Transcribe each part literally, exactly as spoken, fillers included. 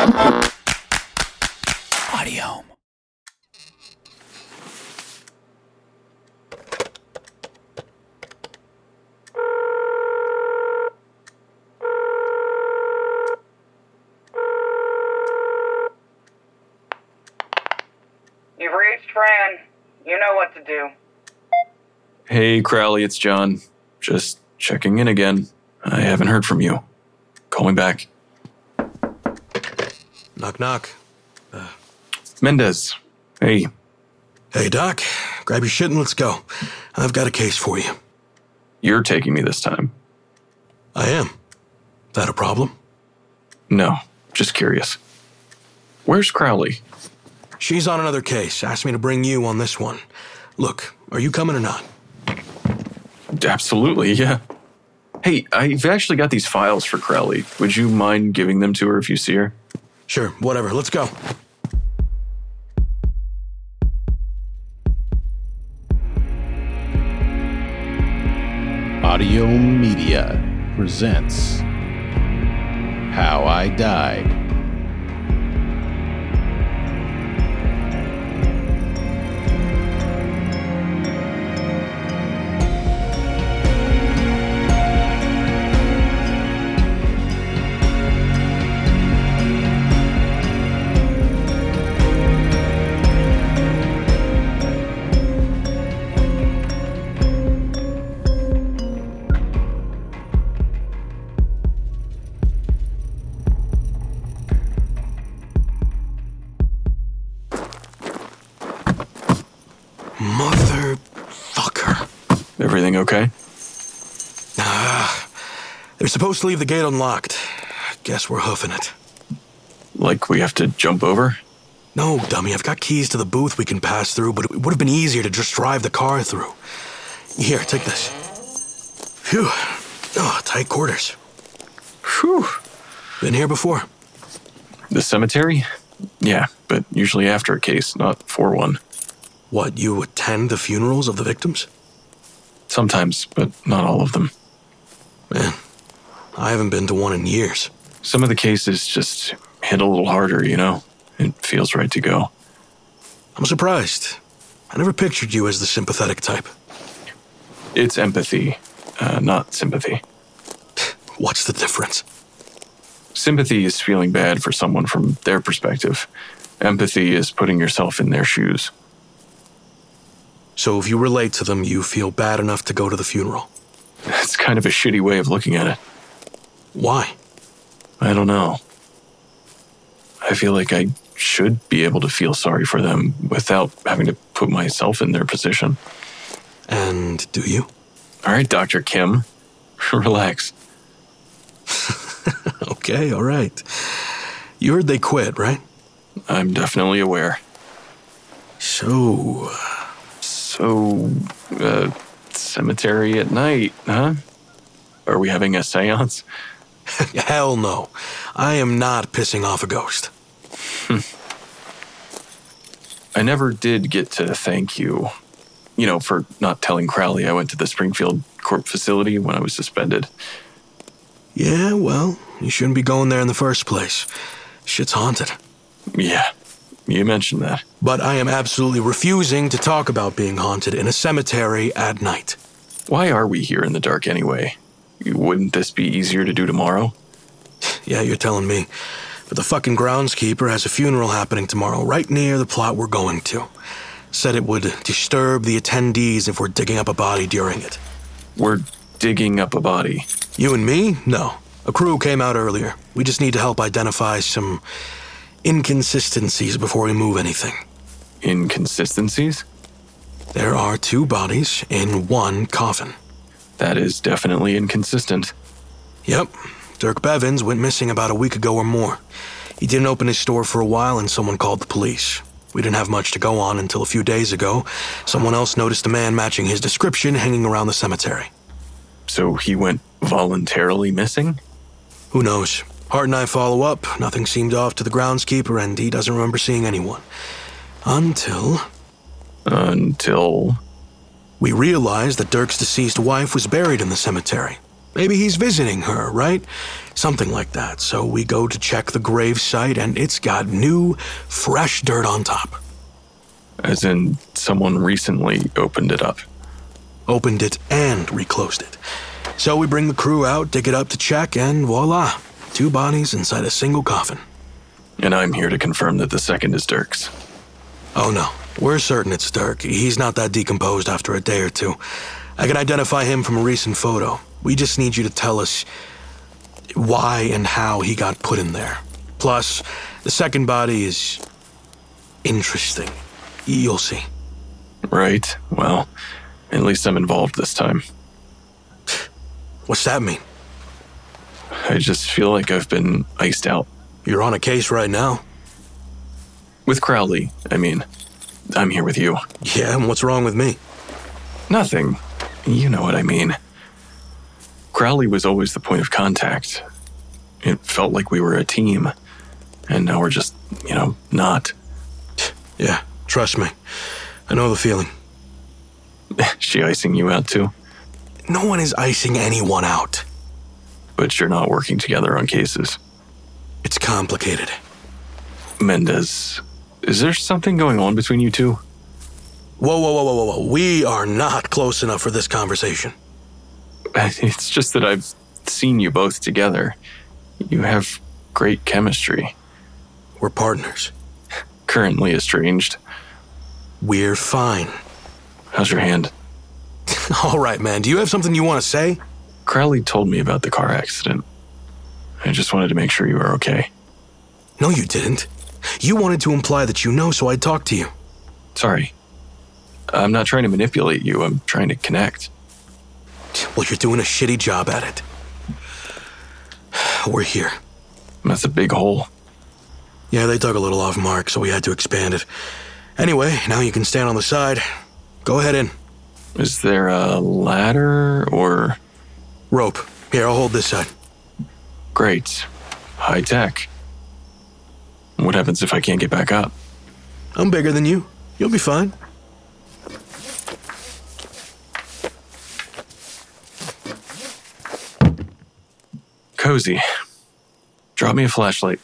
Audio. You've reached Fran. You know what to do. Hey, Crowley, it's John. Just checking in again. I haven't heard from you. Call me back. Knock, knock. Uh, Mendez. Hey. Hey, Doc. Grab your shit and let's go. I've got a case for you. You're taking me this time. I am. That a problem? No, just curious. Where's Crowley? She's on another case. Asked me to bring you on this one. Look, are you coming or not? Absolutely, yeah. Hey, I've actually got these files for Crowley. Would you mind giving them to her if you see her? Sure, whatever. Let's go. Audio Media presents How I Died. Motherfucker. Everything okay? Ah, they're supposed to leave the gate unlocked. Guess we're hoofing it. Like we have to jump over? No, dummy, I've got keys to the booth we can pass through, but it would have been easier to just drive the car through. Here, take this. Phew. Oh, tight quarters. Whew. Been here before? The cemetery? Yeah, but usually after a case, not for one. What, you attend the funerals of the victims? Sometimes, but not all of them. Man, I haven't been to one in years. Some of the cases just hit a little harder, you know? It feels right to go. I'm surprised. I never pictured you as the sympathetic type. It's empathy, uh, not sympathy. What's the difference? Sympathy is feeling bad for someone from their perspective. Empathy is putting yourself in their shoes. So if you relate to them, you feel bad enough to go to the funeral? It's kind of a shitty way of looking at it. Why? I don't know. I feel like I should be able to feel sorry for them without having to put myself in their position. And do you? All right, Doctor Kim. Relax. Okay, all right. You heard they quit, right? I'm definitely aware. So... So, uh, cemetery at night, huh? Are we having a seance? Hell no. I am not pissing off a ghost. I never did get to thank you, you know, for not telling Crowley I went to the Springfield Corp facility when I was suspended. Yeah, well, you shouldn't be going there in the first place. Shit's haunted. Yeah, you mentioned that. But I am absolutely refusing to talk about being haunted in a cemetery at night. Why are we here in the dark anyway? Wouldn't this be easier to do tomorrow? Yeah, you're telling me. But the fucking groundskeeper has a funeral happening tomorrow right near the plot we're going to. Said it would disturb the attendees if we're digging up a body during it. We're digging up a body. You and me? No. A crew came out earlier. We just need to help identify some inconsistencies before we move anything. Inconsistencies? There are two bodies in one coffin. That is definitely inconsistent. Yep. Dirk Bevins went missing about a week ago or more. He didn't open his store for a while and someone called the police. We didn't have much to go on until a few days ago. Someone else noticed a man matching his description hanging around the cemetery. So he went voluntarily missing? Who knows? Hart and I follow up. Nothing seemed off to the groundskeeper and he doesn't remember seeing anyone. Until... Until... We realized that Dirk's deceased wife was buried in the cemetery. Maybe he's visiting her, right? Something like that. So we go to check the grave site, and it's got new, fresh dirt on top. As in, someone recently opened it up. Opened it and reclosed it. So we bring the crew out, dig it up to check, and voila, two bodies inside a single coffin. And I'm here to confirm that the second is Dirk's. Oh no, we're certain it's Dirk. He's not that decomposed after a day or two. I can identify him from a recent photo. We just need you to tell us why and how he got put in there. Plus, the second body is interesting. You'll see. Right. Well, at least I'm involved this time. What's that mean? I just feel like I've been iced out. You're on a case right now. With Crowley, I mean. I'm here with you. Yeah, and what's wrong with me? Nothing. You know what I mean. Crowley was always the point of contact. It felt like we were a team. And now we're just, you know, not. Yeah, trust me. I know the feeling. She icing you out too? No one is icing anyone out. But you're not working together on cases. It's complicated. Mendez, is there something going on between you two? Whoa, whoa, whoa, whoa, whoa, whoa. We are not close enough for this conversation. It's just that I've seen you both together. You have great chemistry. We're partners. Currently estranged. We're fine. How's your hand? All right, man. Do you have something you want to say? Crowley told me about the car accident. I just wanted to make sure you were okay. No, you didn't. You wanted to imply that you know, so I talked to you. Sorry. I'm not trying to manipulate you. I'm trying to connect. Well, you're doing a shitty job at it. We're here. That's a big hole. Yeah, they dug a little off Mark, so we had to expand it. Anyway, now you can stand on the side. Go ahead in. Is there a ladder or... Rope. Here, I'll hold this side. Great. High tech. What happens if I can't get back up? I'm bigger than you. You'll be fine. Cozy. Drop me a flashlight.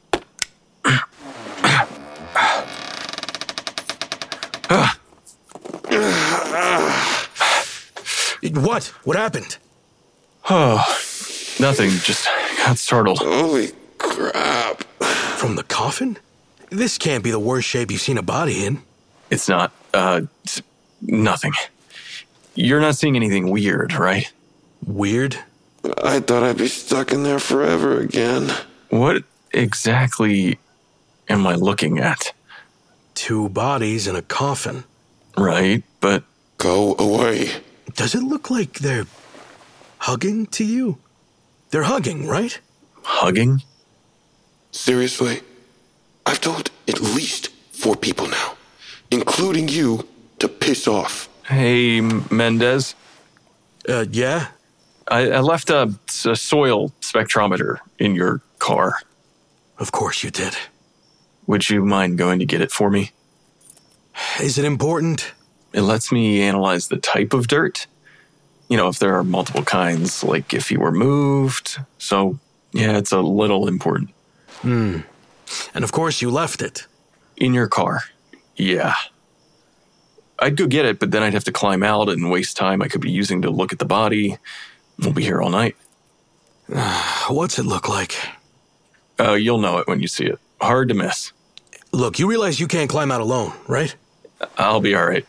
What? What happened? Oh, nothing. Just got startled. Holy crap. From the coffin? This can't be the worst shape you've seen a body in. It's not, uh, it's nothing. You're not seeing anything weird, right? Weird? I thought I'd be stuck in there forever again. What exactly am I looking at? Two bodies in a coffin. Right, but... Go away. Does it look like they're hugging to you? They're hugging, right? Hugging? Seriously? I've told at least four people now, including you, to piss off. Hey, Mendez. Uh, yeah? I, I left a, a soil spectrometer in your car. Of course you did. Would you mind going to get it for me? Is it important? It lets me analyze the type of dirt. You know, if there are multiple kinds, like if you were moved. So, yeah, it's a little important. Hmm. And of course you left it. In your car. Yeah. I'd go get it, but then I'd have to climb out and waste time I could be using to look at the body. We'll be here all night. What's it look like? Uh, you'll know it when you see it. Hard to miss. Look, you realize you can't climb out alone, right? I'll be all right.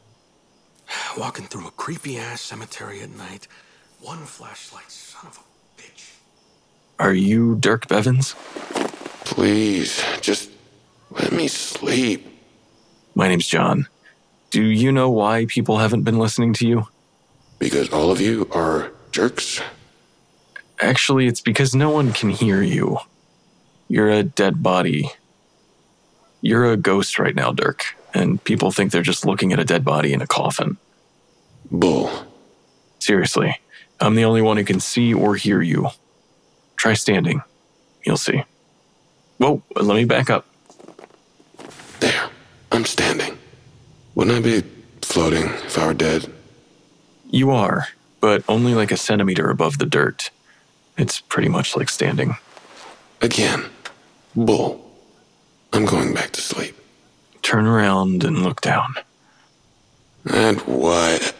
Walking through a creepy-ass cemetery at night. One flashlight, son of a bitch. Are you Dirk Bevins? Please, just let me sleep. My name's John. Do you know why people haven't been listening to you? Because all of you are jerks? Actually, it's because no one can hear you. You're a dead body. You're a ghost right now, Dirk, and people think they're just looking at a dead body in a coffin. Bull. Seriously, I'm the only one who can see or hear you. Try standing. You'll see. Whoa, let me back up. There, I'm standing. Wouldn't I be floating if I were dead? You are, but only like a centimeter above the dirt. It's pretty much like standing. Again. Bull. I'm going back to sleep. Turn around and look down. And what?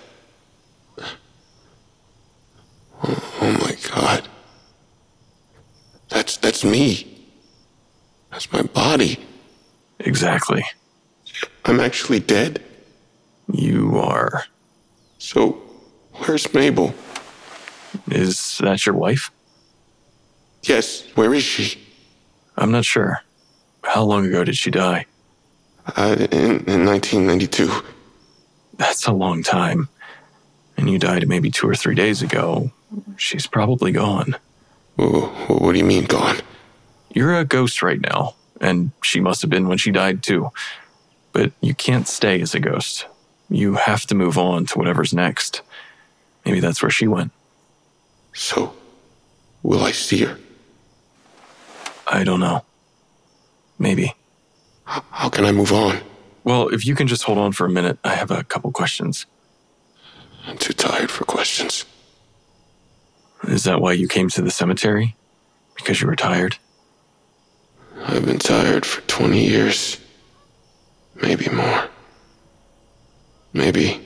Oh, oh my God. That's, that's me. That's my body. Exactly. I'm actually dead? You are. So, where's Mabel? Is that your wife? Yes, where is she? I'm not sure. How long ago did she die? Uh, in, in nineteen ninety-two. That's a long time. And you died maybe two or three days ago. She's probably gone. Whoa, what do you mean, gone? You're a ghost right now, and she must have been when she died too. But you can't stay as a ghost. You have to move on to whatever's next. Maybe that's where she went. So, will I see her? I don't know. Maybe. H- how can I move on? Well, if you can just hold on for a minute, I have a couple questions. I'm too tired for questions. Is that why you came to the cemetery? Because you were tired? I've been tired for twenty years. Maybe more. Maybe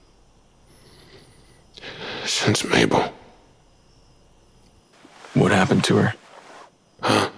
since Mabel. What happened to her? Huh?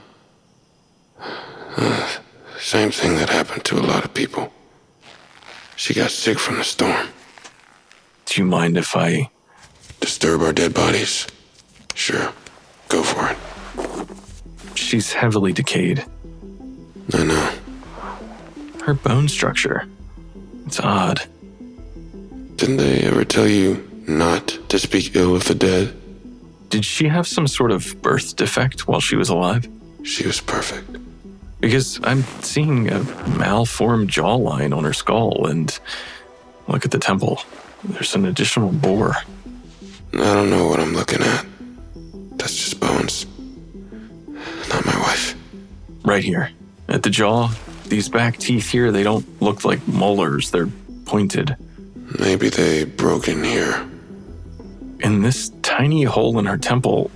Uh, same thing that happened to a lot of people. She got sick from the storm. Do you mind if I... Disturb our dead bodies? Sure. Go for it. She's heavily decayed. I know. Her bone structure. It's odd. Didn't they ever tell you not to speak ill of the dead? Did she have some sort of birth defect while she was alive? She was perfect. Because I'm seeing a malformed jawline on her skull, and look at the temple. There's an additional bore. I don't know what I'm looking at. That's just bones. Not my wife. Right here. At the jaw, these back teeth here, they don't look like molars. They're pointed. Maybe they broke in here. And this tiny hole in her temple,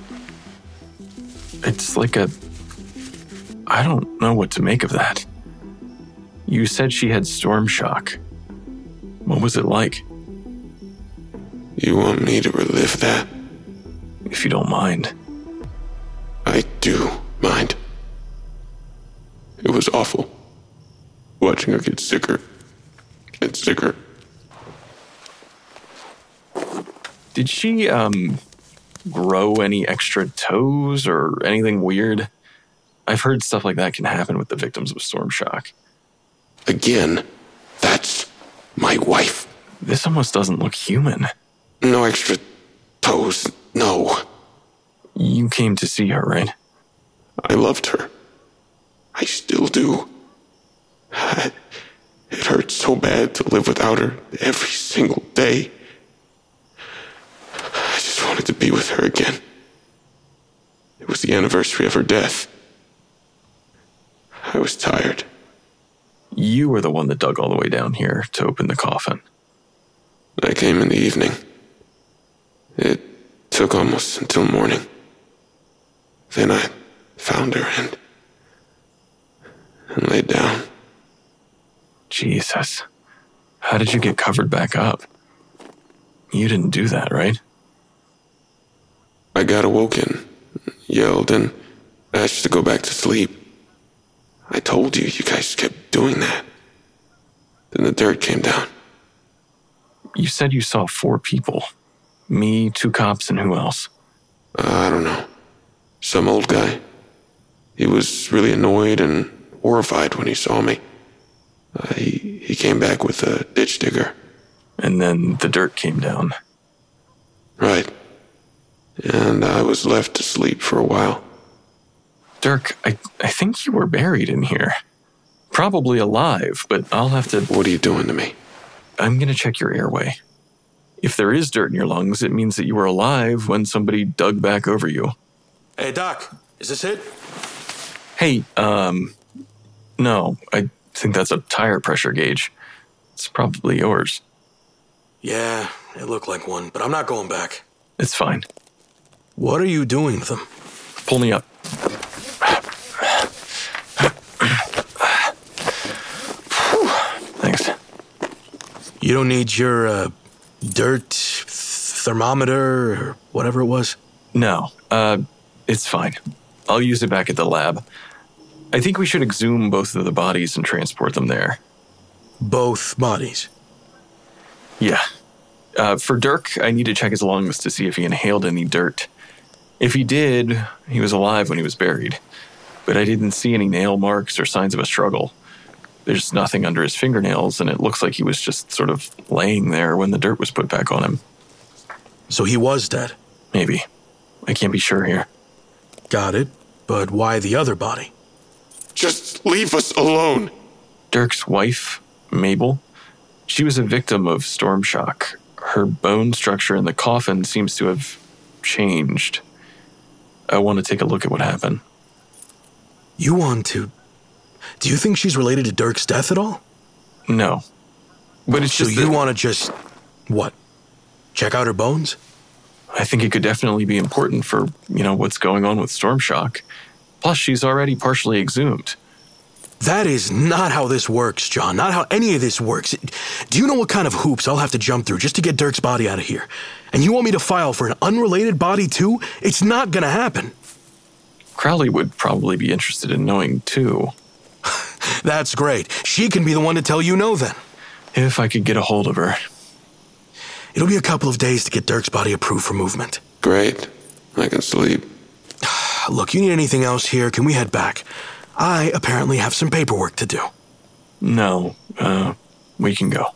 it's like a... I don't know what to make of that. You said she had storm shock. What was it like? You want me to relive that? If you don't mind. I do mind. It was awful. Watching her get sicker and sicker. Did she, um, grow any extra toes or anything weird? I've heard stuff like that can happen with the victims of storm shock. Again, that's my wife. This almost doesn't look human. No extra toes, no. You came to see her, right? I loved her. I still do. It hurts so bad to live without her every single day. I just wanted to be with her again. It was the anniversary of her death. I was tired. You were the one that dug all the way down here to open the coffin. I came in the evening. It took almost until morning. Then I found her and, and laid down. Jesus. How did you get covered back up? You didn't do that, right? I got awoken, yelled, and asked to go back to sleep. I told you, you guys kept doing that. Then the dirt came down. You said you saw four people. Me, two cops, and who else? Uh, I don't know. Some old guy. He was really annoyed and horrified when he saw me. Uh, he, he came back with a ditch digger. And then the dirt came down. Right. And I was left to sleep for a while. Dirk, I, I think you were buried in here. Probably alive, but I'll have to... What are you doing to me? I'm gonna check your airway. If there is dirt in your lungs, it means that you were alive when somebody dug back over you. Hey, Doc, is this it? Hey, um... No, I think that's a tire pressure gauge. It's probably yours. Yeah, it looked like one, but I'm not going back. It's fine. What are you doing with them? Pull me up. Thanks. You don't need your, uh, dirt thermometer or whatever it was? No, uh, it's fine. I'll use it back at the lab. I think we should exhume both of the bodies and transport them there. Both bodies? Yeah. Uh, for Dirk, I need to check his lungs to see if he inhaled any dirt. If he did, he was alive when he was buried. But I didn't see any nail marks or signs of a struggle. There's nothing under his fingernails, and it looks like he was just sort of laying there when the dirt was put back on him. So he was dead? Maybe. I can't be sure here. Got it. But why the other body? Just leave us alone. Dirk's wife, Mabel, she was a victim of storm shock. Her bone structure in the coffin seems to have changed. I want to take a look at what happened. You want to... Do you think she's related to Dirk's death at all? No. But it's so just you that want to just... What? Check out her bones? I think it could definitely be important for, you know, what's going on with storm shock. Plus, she's already partially exhumed. That is not how this works, John. Not how any of this works. Do you know what kind of hoops I'll have to jump through just to get Dirk's body out of here? And you want me to file for an unrelated body too? It's not gonna happen. Crowley would probably be interested in knowing too. That's great. She can be the one to tell you no then. If I could get a hold of her. It'll be a couple of days to get Dirk's body approved for movement. Great. I can sleep. Look, you need anything else here? Can we head back? I apparently have some paperwork to do. No, uh, we can go.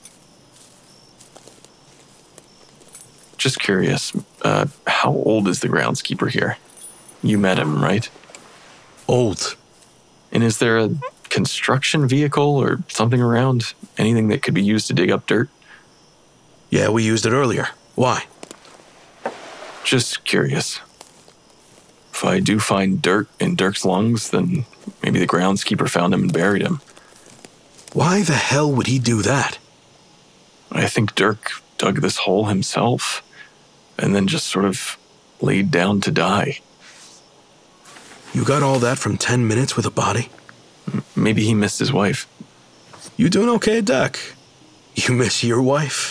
Just curious, uh, how old is the groundskeeper here? You met him, right? Old. And is there a construction vehicle or something around? Anything that could be used to dig up dirt? Yeah, we used it earlier. Why? Just curious. If I do find dirt in Dirk's lungs, then maybe the groundskeeper found him and buried him. Why the hell would he do that? I think Dirk dug this hole himself and then just sort of laid down to die. You got all that from ten minutes with a body? Maybe he missed his wife. You doing okay, Doc? You miss your wife?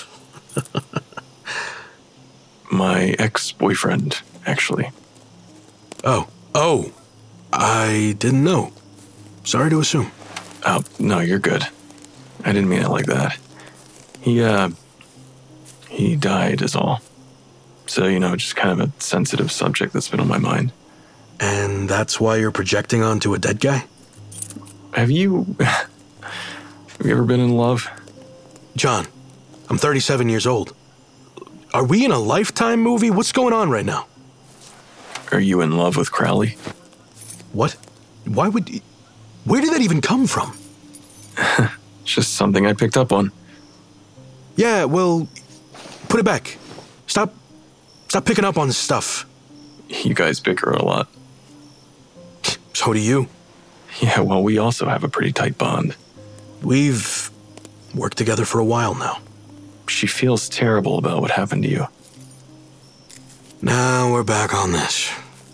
My ex-boyfriend, actually. Oh, oh, I didn't know. Sorry to assume. Oh, no, you're good. I didn't mean it like that. He, uh, he died is all. So, you know, just kind of a sensitive subject that's been on my mind. And that's why you're projecting onto a dead guy? Have you, have you ever been in love? John, I'm thirty-seven years old. Are we in a Lifetime movie? What's going on right now? Are you in love with Crowley? What? Why would... Where did that even come from? It's just something I picked up on. Yeah, well, put it back. Stop... Stop picking up on stuff. You guys bicker a lot. So do you. Yeah, well, we also have a pretty tight bond. We've worked together for a while now. She feels terrible about what happened to you. Now we're back on this.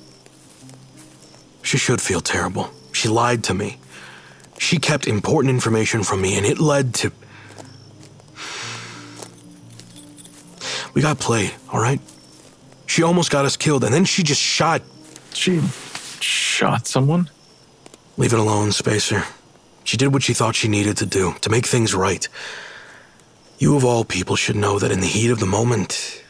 She should feel terrible. She lied to me. She kept important information from me, and it led to... We got played, all right? She almost got us killed, and then she just shot... She shot someone? Leave it alone, Spacer. She did what she thought she needed to do, to make things right. You of all people should know that in the heat of the moment...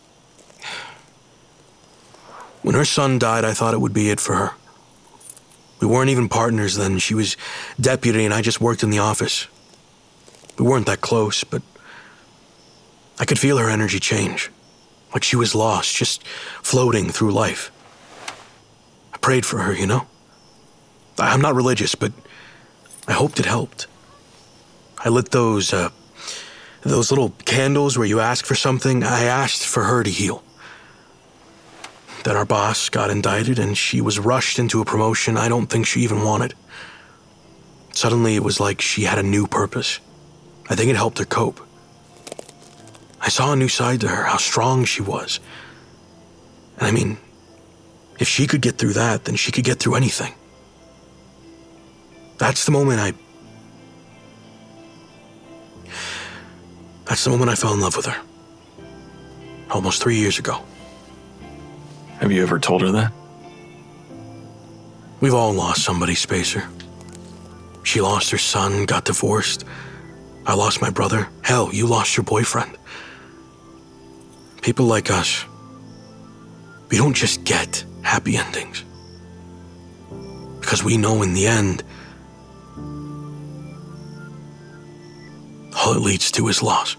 When her son died, I thought it would be it for her. We weren't even partners then. She was deputy and I just worked in the office. We weren't that close, but I could feel her energy change. Like she was lost, just floating through life. I prayed for her, you know? I'm not religious, but I hoped it helped. I lit those, uh, those little candles where you ask for something. I asked for her to heal. Then our boss got indicted and she was rushed into a promotion I don't think she even wanted. Suddenly it was like she had a new purpose. I think it helped her cope. I saw a new side to her, how strong she was. And I mean, if she could get through that, then she could get through anything. That's the moment I... That's the moment I fell in love with her. Almost three years ago. Have you ever told her that? We've all lost somebody, Spacer. She lost her son, got divorced. I lost my brother. Hell, you lost your boyfriend. People like us, we don't just get happy endings. Because we know in the end, all it leads to is loss.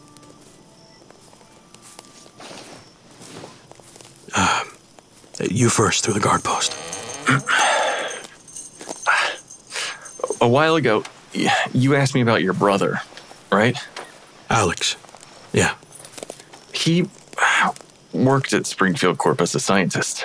Uh, you first through the guard post. A while ago, you asked me about your brother, right? Alex. Yeah. He worked at Springfield Corp as a scientist.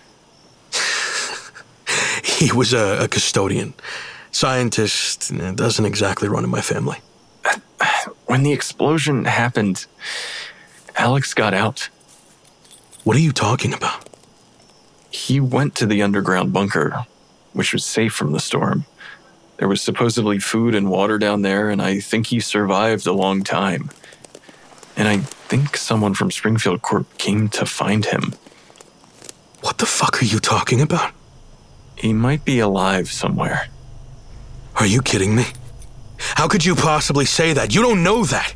He was a, a custodian. Scientist doesn't exactly run in my family. When the explosion happened, Alex got out. What are you talking about? He went to the underground bunker, which was safe from the storm. There was supposedly food and water down there, and I think he survived a long time. And I think someone from Springfield Corp came to find him. What the fuck are you talking about? He might be alive somewhere. Are you kidding me? How could you possibly say that? You don't know that.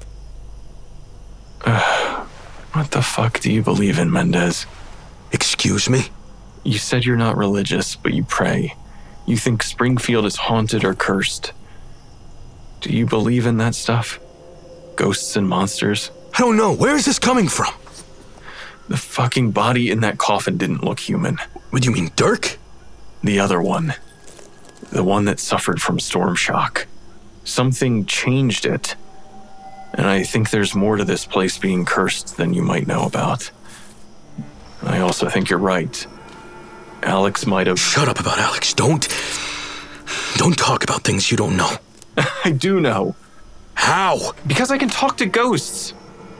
Uh, what the fuck do you believe in, Mendez? Excuse me? You said you're not religious, but you pray. You think Springfield is haunted or cursed. Do you believe in that stuff? Ghosts and monsters? I don't know. Where is this coming from? The fucking body in that coffin didn't look human. What do you mean, Dirk? The other one. The one that suffered from storm shock. Something changed it. And I think there's more to this place being cursed than you might know about. I also think you're right. Alex might have... Shut up about Alex. Don't... Don't talk about things you don't know. I do know. How? Because I can talk to ghosts.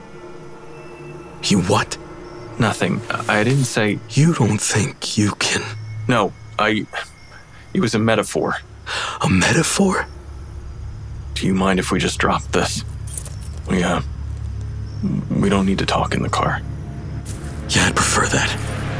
You what? Nothing. I didn't say... You don't think you can... No, I... It was a metaphor. A metaphor? Do you mind if we just drop this? We, uh... We don't need to talk in the car. Yeah, I'd prefer that.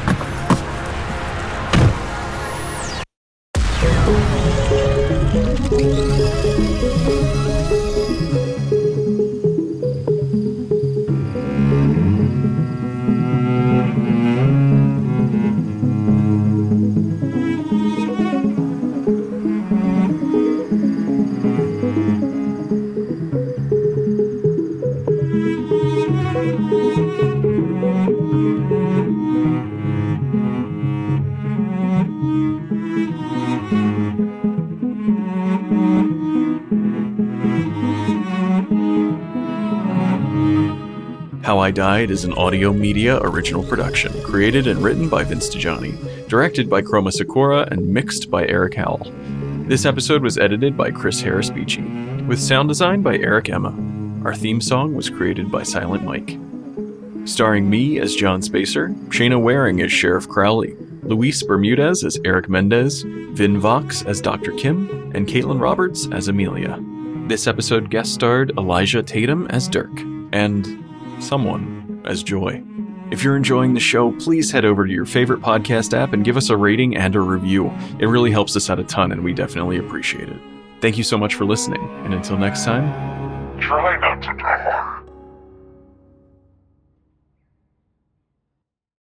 How I Died is an audio media original production, created and written by Vince DiGianni, directed by Chroma Sakura, and mixed by Eric Howell. This episode was edited by Chris Harris Beachy, with sound design by Eric Emma. Our theme song was created by Silent Mike. Starring me as John Spacer, Shayna Waring as Sheriff Crowley, Luis Bermudez as Eric Mendez, Vin Vox as Doctor Kim, and Caitlin Roberts as Amelia. This episode guest starred Elijah Tatum as Dirk, and someone as Joy. If you're enjoying the show, please head over to your favorite podcast app and give us a rating and a review. It really helps us out a ton, and we definitely appreciate it. Thank you so much for listening, and until next time, try not to die.